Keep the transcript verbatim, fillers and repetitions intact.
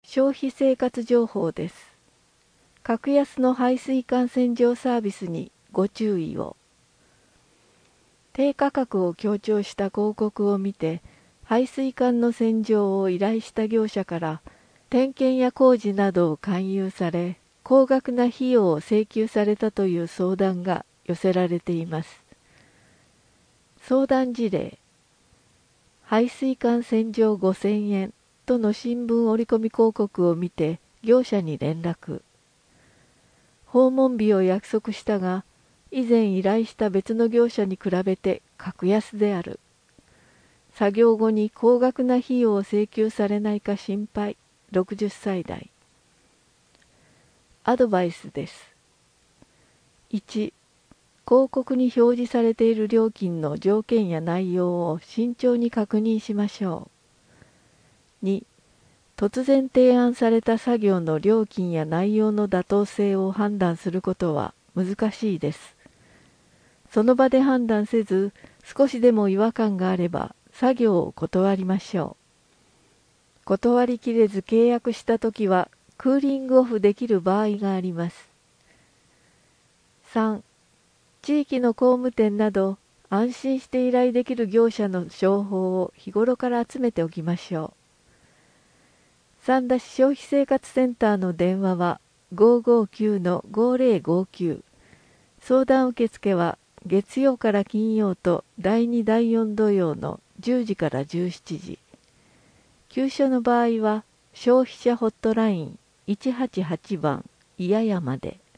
消費生活情報です。格安の排水管洗浄サービスにご注意を。低価格を強調した広告を見て、排水管の洗浄を依頼した業者から点検や工事などを勧誘され、高額な費用を請求されたという相談が寄せられています。相談事例、排水管洗浄ごせんえんとの新聞折り込み広告を見て業者に連絡。訪問日を約束したが、以前依頼した別の業者に比べて格安である。作業後に高額な費用を請求されないか心配。ろくじゅっさい代。アドバイスです。いち、広告に表示されている料金の条件や内容を慎重に確認しましょう。に、突然提案された作業の料金や内容の妥当性を判断することは難しいです。その場で判断せず、少しでも違和感があれば作業を断りましょう。断りきれず契約したときはクーリングオフできる場合があります。さん、地域の工務店など安心して依頼できる業者の情報を日頃から集めておきましょう。三田市消費生活センターの電話は ごーごーきゅうのごーぜろごーきゅう。相談受付は月曜から金曜とだいにだいよん土曜のじゅうじからじゅうしちじ。急所の場合は消費者ホットラインいちはちはちばんいややまで。